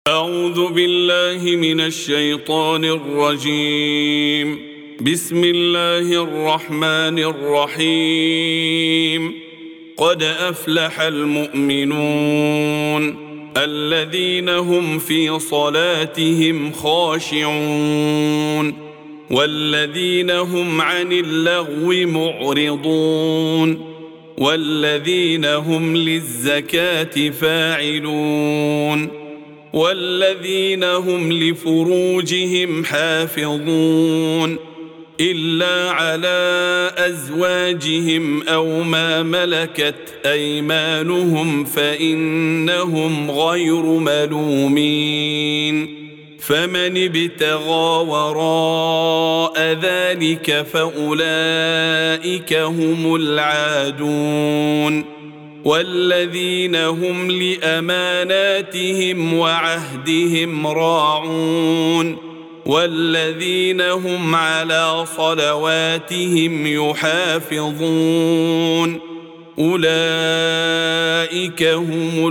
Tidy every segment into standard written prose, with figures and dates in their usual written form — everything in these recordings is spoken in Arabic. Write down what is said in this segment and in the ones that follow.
أعوذ بالله من الشيطان الرجيم. بسم الله الرحمن الرحيم. قد أفلح المؤمنون الذين هم في صلاتهم خاشعون والذين هم عن اللغو معرضون والذين هم للزكاة فاعلون والذين هم لفروجهم حافظون إلا على أزواجهم أو ما ملكت أيمانهم فإنهم غير ملومين فمن ابتغى وراء ذلك فأولئك هم العادون والذين هم لأماناتهم وعهدهم راعون والذين هم على صلواتهم يحافظون أولئك هم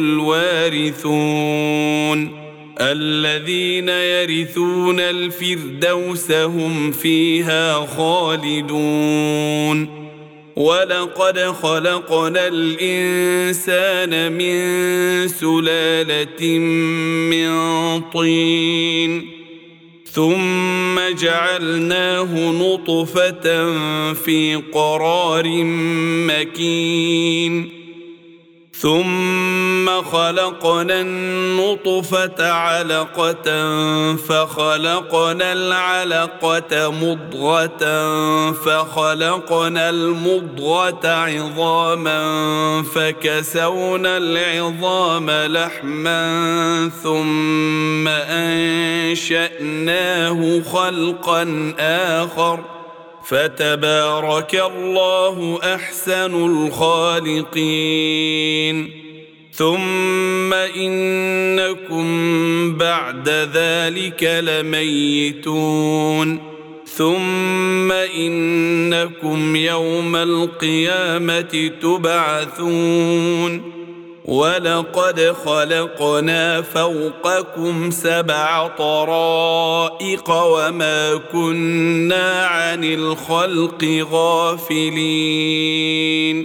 الوارثون الذين يرثون الفردوس هم فيها خالدون ولقد خلقنا الإنسان من سلالة من طين ثم جعلناه نطفة في قرار مكين ثم خلقنا النطفة علقة فخلقنا العلقة مضغة فخلقنا المضغة عظاما فكسونا العظام لحما ثم أنشأناه خلقا آخر فتبارك الله أحسن الخالقين ثم إنكم بعد ذلك لميتون ثم إنكم يوم القيامة تبعثون ولقد خلقنا فوقكم 7 طرائق وما كنا عن الخلق غافلين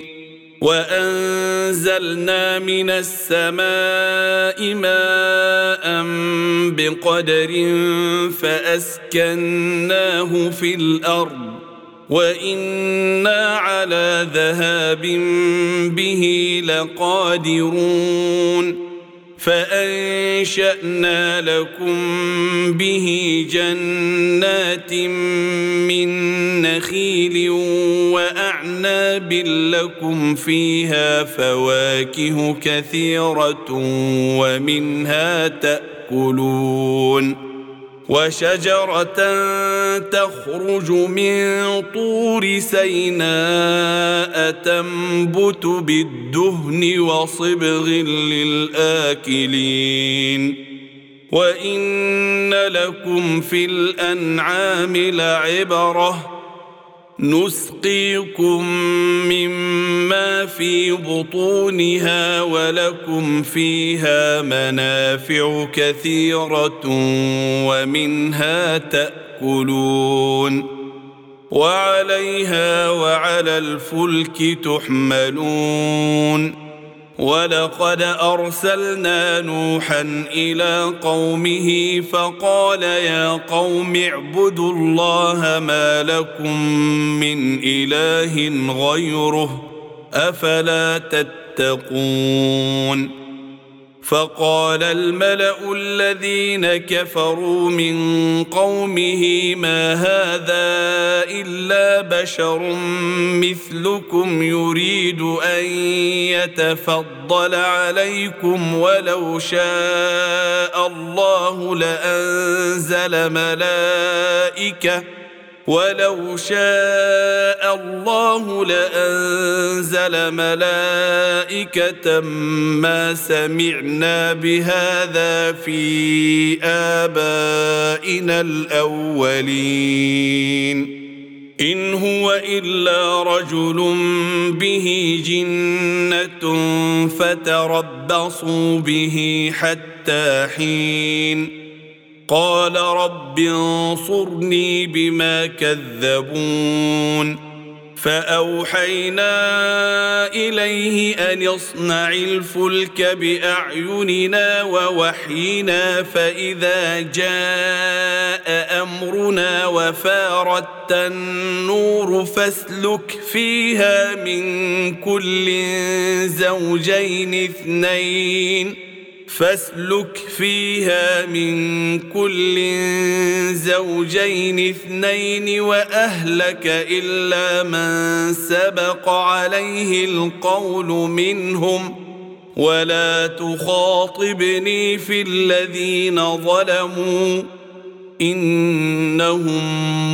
وأنزلنا من السماء ماء بقدر فأسكناه في الأرض وإنا على ذهاب به لقادرون فأنشأنا لكم به جنات من نخيل وأعناب لكم فيها فواكه كثيرة ومنها تأكلون وشجرة تخرج من طور سيناء تنبت بالدهن وصبغ للآكلين وإن لكم في الأنعام لعبرة نسقيكم مما في بطونها ولكم فيها منافع كثيرة ومنها تأكلون وعليها وعلى الفلك تحملون ولقد أرسلنا نوحا إلى قومه فقال يا قوم اعبدوا الله ما لكم من إله غيره أفلا تتقون فقال الملأ الذين كفروا من قومه ما هذا إلا بشر مثلكم يريد أن يتفضل عليكم ولو شاء الله لأنزل ملائكة ما سمعنا بهذا في آبائنا الأولين إن هو إلا رجل به جنة فتربصوا به حتى حين قال رب انصرني بما كذبون فأوحينا إليه أن اصنع الفلك بأعيننا ووحينا فإذا جاء أمرنا وفارت النور فاسلك فيها من كل زوجين اثنين وأهلك إلا من سبق عليه القول منهم ولا تخاطبني في الذين ظلموا إنهم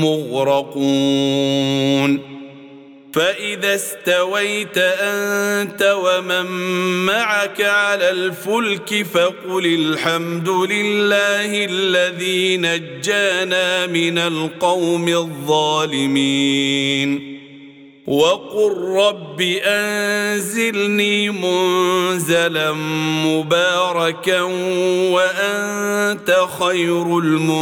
مغرقون فإذا استويت أنت ومن معك على الفلك فقل الحمد لله الذي نجانا من القوم الظالمين وقل رب أنزلني منزلا مباركا وأنت خير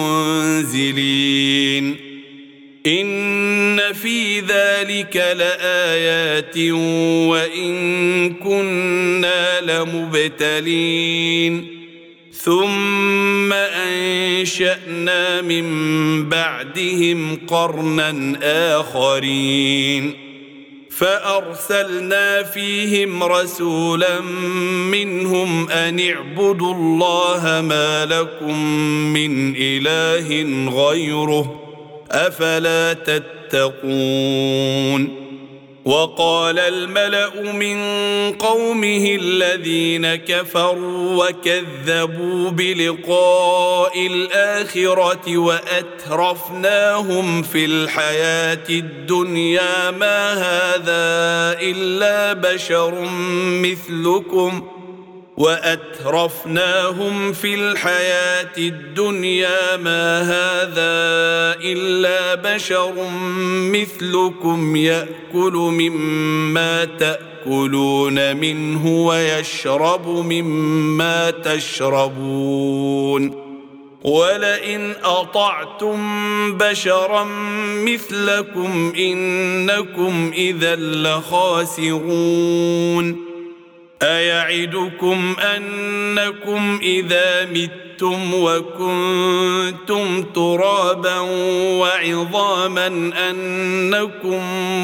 المنزلين إن في ذلك لآيات وإن كنا لمبتلين ثم أنشأنا من بعدهم قرنا آخرين فأرسلنا فيهم رسولا منهم أن اعبدوا الله ما لكم من إله غيره أفلا تتقون وقال الملأ من قومه الذين كفروا وكذبوا بلقاء الآخرة وأترفناهم في الحياة الدنيا ما هذا إلا بشر مثلكم يأكل مما تأكلون منه ويشرب مما تشربون ولئن أطعتم بشرا مثلكم إنكم إذا لخاسرون أيعدكم أنكم إذا متم وكنتم ترابا وعظاما أنكم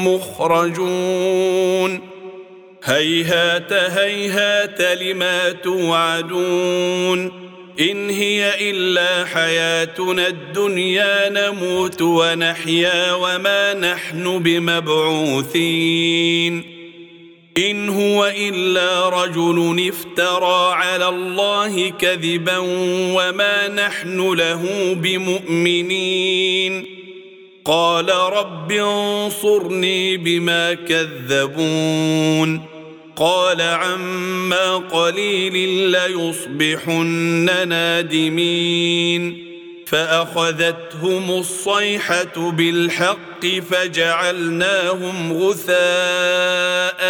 مخرجون هيهات هيهات لما توعدون إن هي إلا حياتنا الدنيا نموت ونحيا وما نحن بمبعوثين إن هو إلا رجل افترى على الله كذبا وما نحن له بمؤمنين قال رب انصرني بما كذبون قال عما قليل ليصبحن نادمين فأخذتهم الصيحة بالحق فجعلناهم غثاء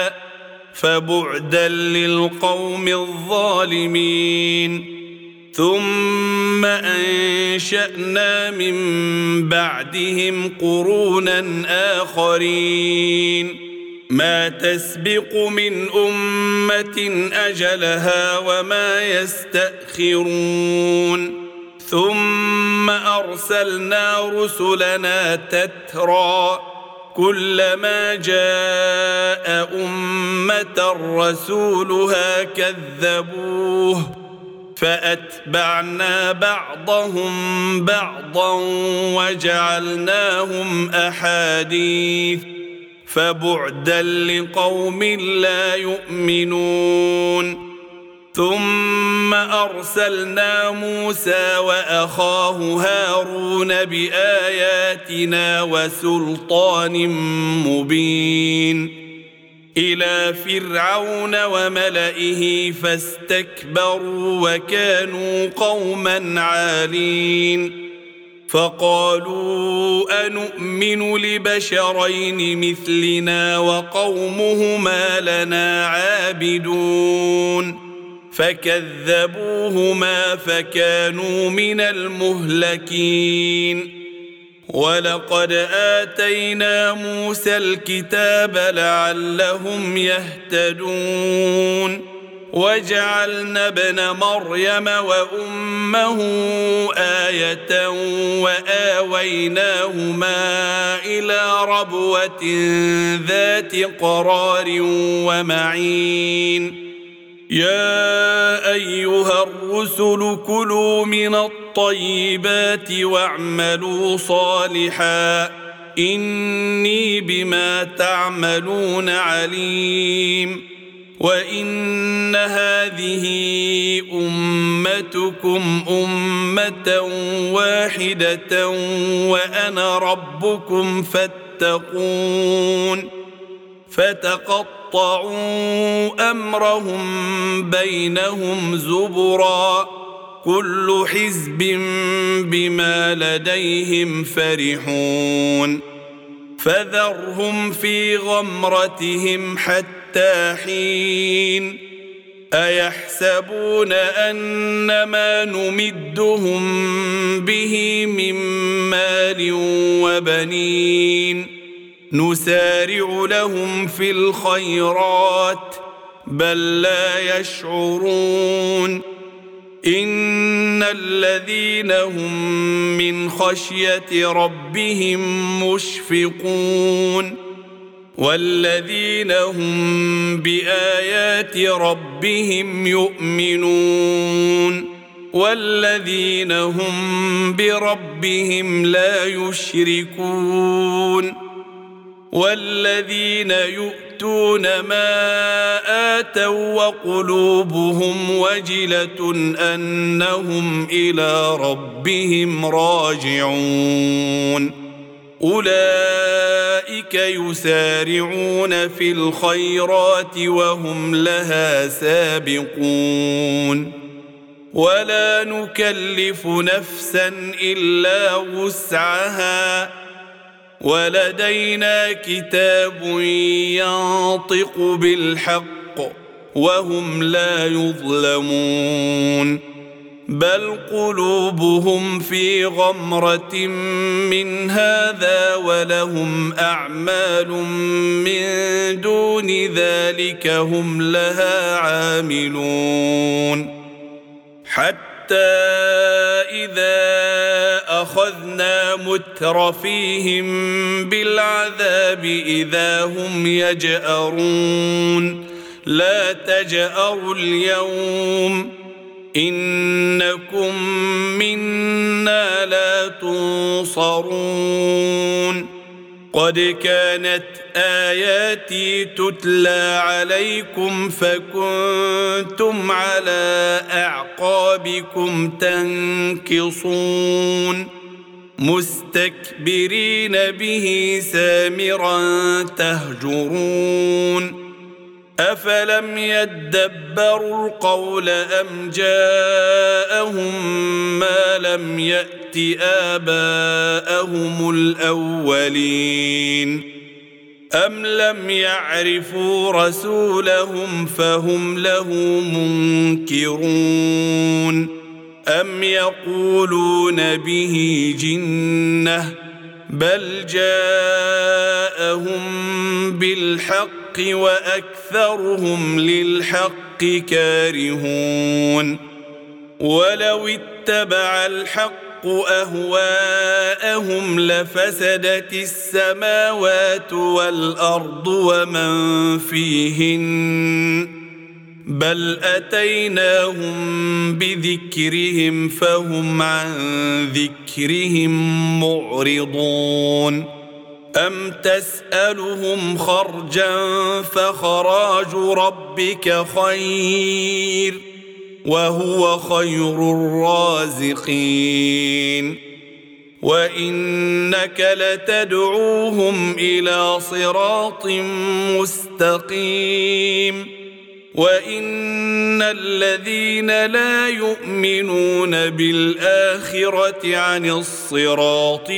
فبعدا للقوم الظالمين ثم أنشأنا من بعدهم قرونا آخرين ما تسبق من أمة أجلها وما يستأخرون ثم أرسلنا رسلنا تترى كلما جاء أمة رسولها كذبوه فأتبعنا بعضهم بعضا وجعلناهم أحاديث فبعدا لقوم لا يؤمنون ثم أرسلنا موسى وأخاه هارون بآياتنا وسلطان مبين إلى فرعون وملئه فاستكبروا وكانوا قوما عالين فقالوا أنؤمن لبشرين مثلنا وقومهما لنا عابدون فكذبوهما فكانوا من المهلكين ولقد آتينا موسى الكتاب لعلهم يهتدون وجعلنا ابن مريم وأمه آية وآويناهما إلى ربوة ذات قرار ومعين يا أيها الرسل كلوا من الطيبات واعملوا صالحا إني بما تعملون عليم وإن هذه أمتكم أمة واحدة وأنا ربكم فاتقون فتقطعوا أمرهم بينهم زبرا كل حزب بما لديهم فرحون فذرهم في غمرتهم حتى حين أيحسبون أن ما نمدهم به من مال وبنين نسارع لهم في الخيرات بل لا يشعرون إن الذين هم من خشية ربهم مشفقون والذين هم بآيات ربهم يؤمنون والذين هم بربهم لا يشركون والذين يؤتون ما آتوا وقلوبهم وجلة أنهم إلى ربهم راجعون أولئك يسارعون في الخيرات وهم لها سابقون ولا نكلف نفسا إلا وسعها ولدينا كتاب ينطق بالحق وهم لا يظلمون بل قلوبهم في غمرة من هذا ولهم أعمال من دون ذلك هم لها عاملون حتى إذا أخذنا مترفيهم بالعذاب إذا هم يجأرون لا تجأروا اليوم إنكم منا لا تنصرون قد كانت آياتي تتلى عليكم فكنتم على أعقابكم تنكصون مستكبرين به سامرا تهجرون أفلم يدبروا القول أم جاءهم ما لم يأت آباءهم الأولين أم لم يعرفوا رسولهم فهم له منكرون أم يقولون به جنة بل جاءهم بالحق وأكثرهم للحق كارهون ولو اتبع الحق أهواءهم لفسدت السماوات والأرض ومن فيهن بل أتيناهم بذكرهم فهم عن ذكرهم معرضون أم تسألهم خرجا فخراج ربك خير وهو خير الرازقين وإنك لتدعوهم إلى صراط مستقيم وإن الذين لا يؤمنون بالآخرة عن الصراط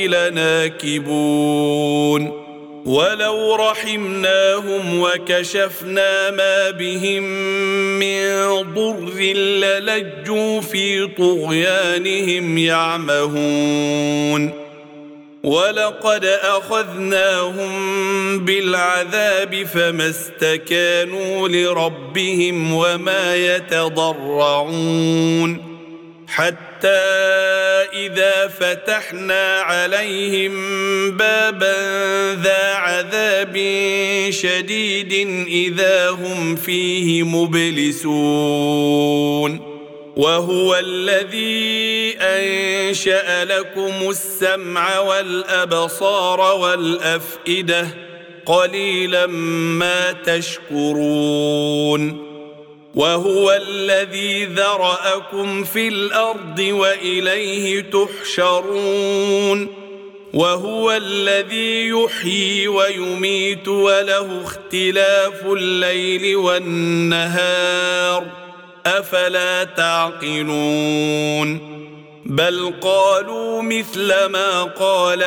لناكبون ولو رحمناهم وكشفنا ما بهم من ضر للجوا في طغيانهم يعمهون ولقد أخذناهم بالعذاب فما استكانوا لربهم وما يتضرعون حتى إذا فتحنا عليهم بابا ذا عذاب شديد إذا هم فيه مبلسون وهو الذي أنشأ لكم السمع والأبصار والأفئدة قليلا ما تشكرون وهو الذي ذرأكم في الأرض وإليه تحشرون وهو الذي يحيي ويميت وله اختلاف الليل والنهار أفلا تعقلون بل قالوا مثل ما قال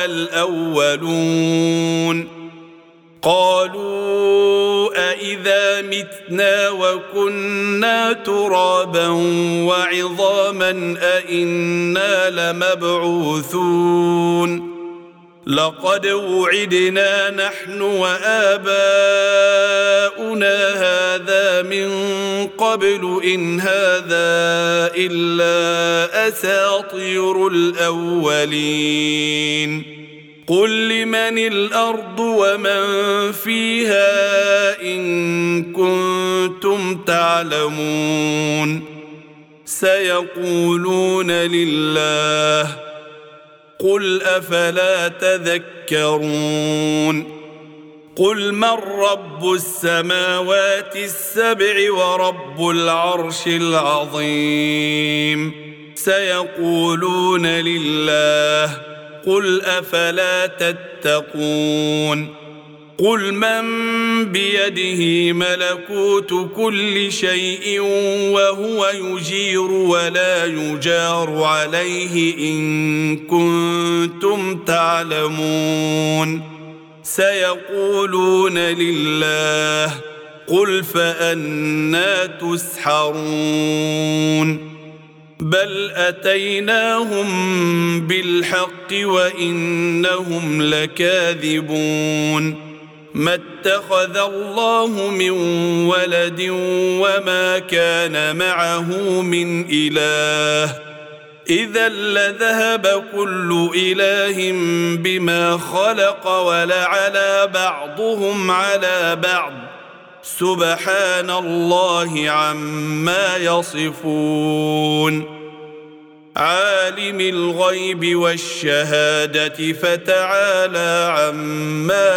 الأولون قالوا أإذا متنا وكنا ترابا وعظاما أإنا لمبعوثون لقد وعدنا نحن وآباؤنا هذا من قبل إن هذا إلا أساطير الأولين قل لمن الأرض ومن فيها إن كنتم تعلمون سيقولون لله قل أفلا تذكرون قل من رب السماوات السبع ورب العرش العظيم سيقولون لله قل أفلا تتقون قل من بيده ملكوت كل شيء وهو يجير ولا يجار عليه إن كنتم تعلمون سيقولون لله قل فأنى تسحرون بل أتيناهم بالحق وإنهم لكاذبون ما اتخذ الله من ولد وما كان معه من إله إذا لذهب كل إله بما خلق ولعلى بعضهم على بعض سبحان الله عما يصفون عالم الغيب والشهادة فتعالى عما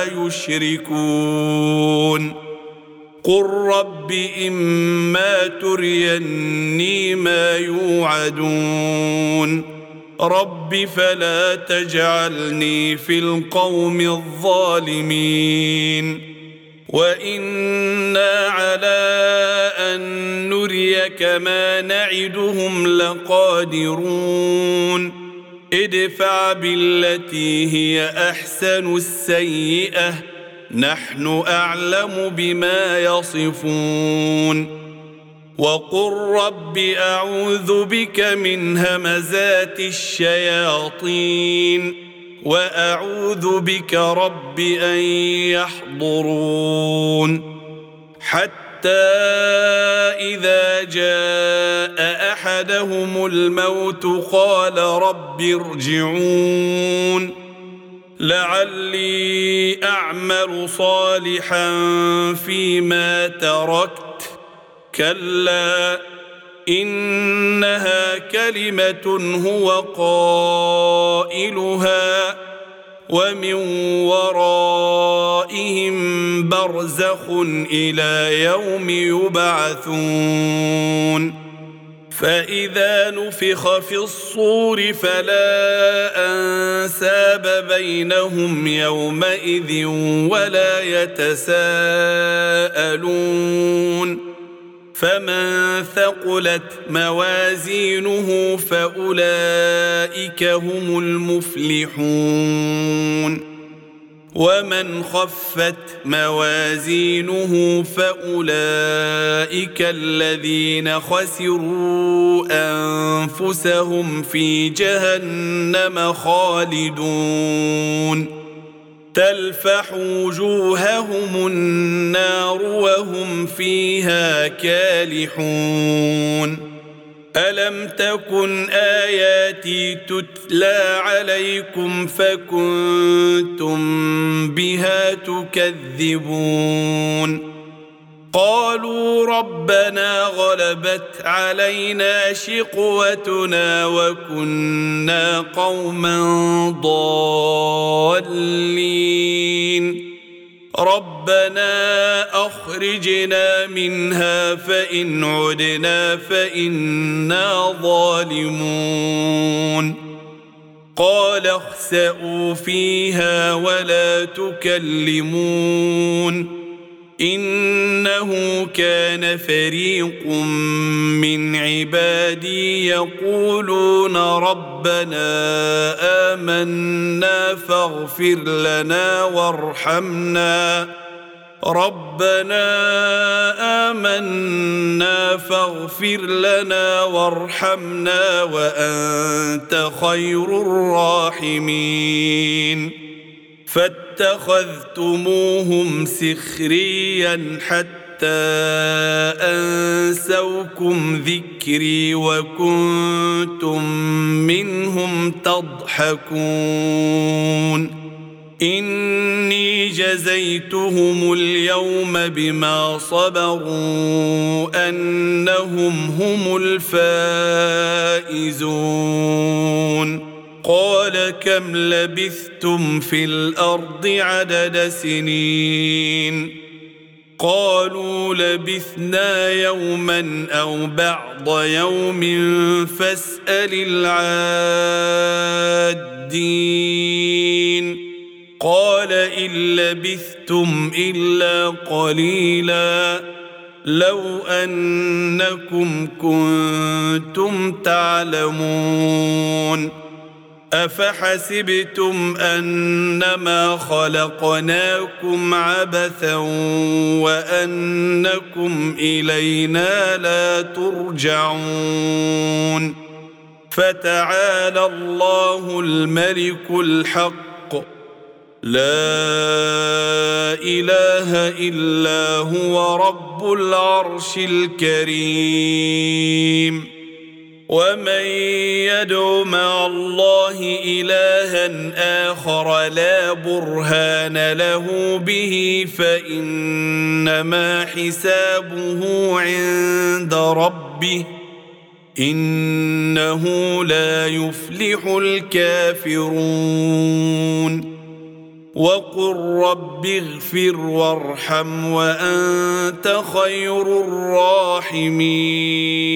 يشركون قل رب إما تريني ما يوعدون رب فلا تجعلني في القوم الظالمين وإنا على أن نريك ما نعدهم لقادرون ادفع بالتي هي أحسن السيئة نحن أعلم بما يصفون وقل رب أعوذ بك من همزات الشياطين وأعوذ بك رب أن يحضرون حتى إذا جاء أحدهم الموت قال رب ارجعون لعلي أعمل صالحا فيما تركت كلا إنها كلمة هو قائلها ومن ورائهم برزخ إلى يوم يبعثون فإذا نفخ في الصور فلا أنساب بينهم يومئذ ولا يتساءلون فمن ثقلت موازينه فأولئك هم المفلحون ومن خفت موازينه فأولئك الذين خسروا أنفسهم في جهنم خالدون تلفح وجوههم النار وهم فيها كالحون ألم تكن آياتي تتلى عليكم فكنتم بها تكذبون قالوا ربنا غلبت علينا شقوتنا وكنا قوما ضالين ربنا أخرجنا منها فإن عدنا فإنا ظالمون قال اخسئوا فيها ولا تكلمون إنه كان فريق من عبادي يقولون ربنا آمنا فاغفر لنا وارحمنا وأنت خير الراحمين فاتخذتموهم سخريا حتى أنسوكم ذكري وكنتم منهم تضحكون إني جزيتهم اليوم بما صبروا أنهم هم الفائزون قال كم لبثتم في الأرض عدد سنين قالوا لبثنا يوما أو بعض يوم فاسأل العادين قال إن لبثتم إلا قليلا لو أنكم كنتم تعلمون أفحسبتم أنما خلقناكم عبثا وأنكم إلينا لا ترجعون فتعالى الله الملك الحق لا إله إلا هو رب العرش الكريم ومن يدع مع الله إلها آخر لا برهان له به فإنما حسابه عند ربه إنه لا يفلح الكافرون وقل رب اغفر وارحم وأنت خير الراحمين